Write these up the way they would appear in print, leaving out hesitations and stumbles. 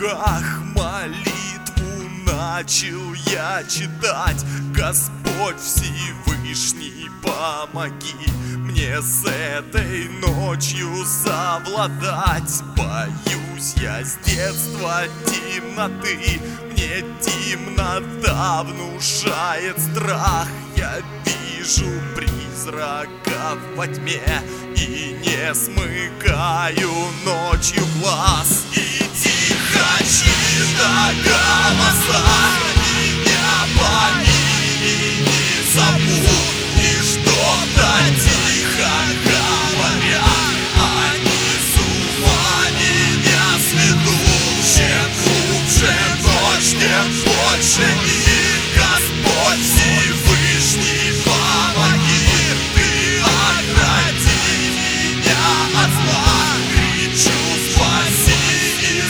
руках молитву начал я читать. Господь Всевышний, помоги мне с этой ночью совладать. Боюсь я с детства темноты, мне темнота внушает страх. Я вижу призраков во тьме и не смыкаю ночью глаз. И тихо, чьи-то голоса меня помилуй, не зовут, и что-то тихо говорят. Они с ума меня сведут. Чем глубже ночь, тем больше их. Господь Всевышний, помоги, Ты огради меня от зла. Кричу, спаси и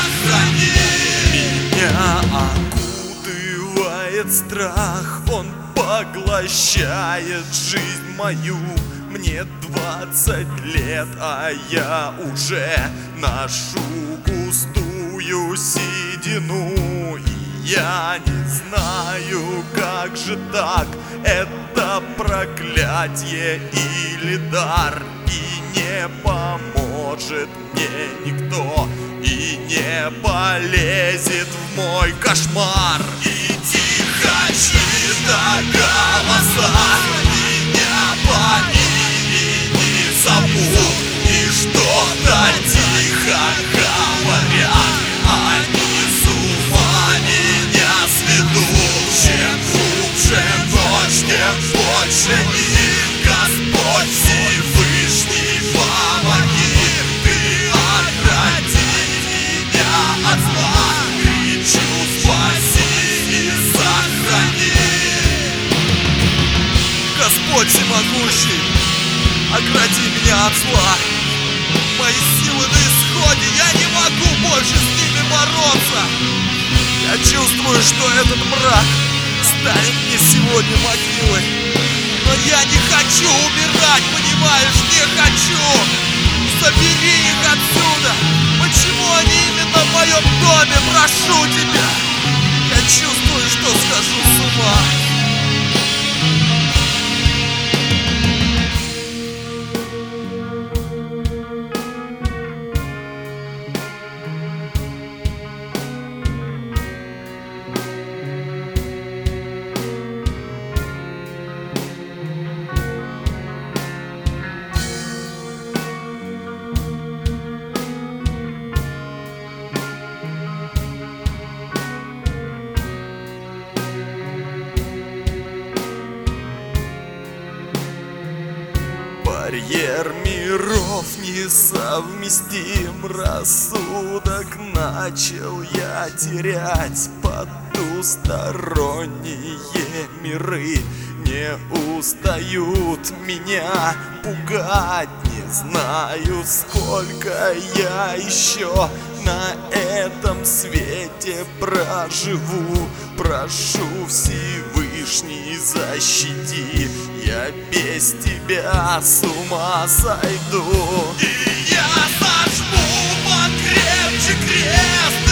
сохрани. Меня окутывает страх, он поглощает жизнь мою. Мне 20 лет, а я уже ношу густую седину. И я не знаю, как же так, это проклятие или дар. И не поможет мне никто, и не полезет в мой кошмар. И тихо, чьи-то голоса меня помилуй, не зовут, и что-то тихо говорят. Они с ума меня сведут. Чем глубже ночь, тем больше их. Господь Всевышний, помоги, Ты огради меня от зла. Кричу, спаси и сохрани. Господь всемогущий, огради меня от зла. Мои силы на исходе, я не могу больше с ними бороться. Я чувствую, что этот мрак станет мне сегодня могилой. Но я не хочу умирать, понимаешь, не хочу. Забери их отсюда. Почему они именно в моем доме? Прошу тебя. Я чувствую, что схожу с ума. Барьер миров несовместим, рассудок начал я терять. Потусторонние миры не устают меня пугать. Не знаю, сколько я еще на этом свете проживу. Прошу, Всевышний, защити, я без тебя с ума сойду. И я зажму покрепче крест.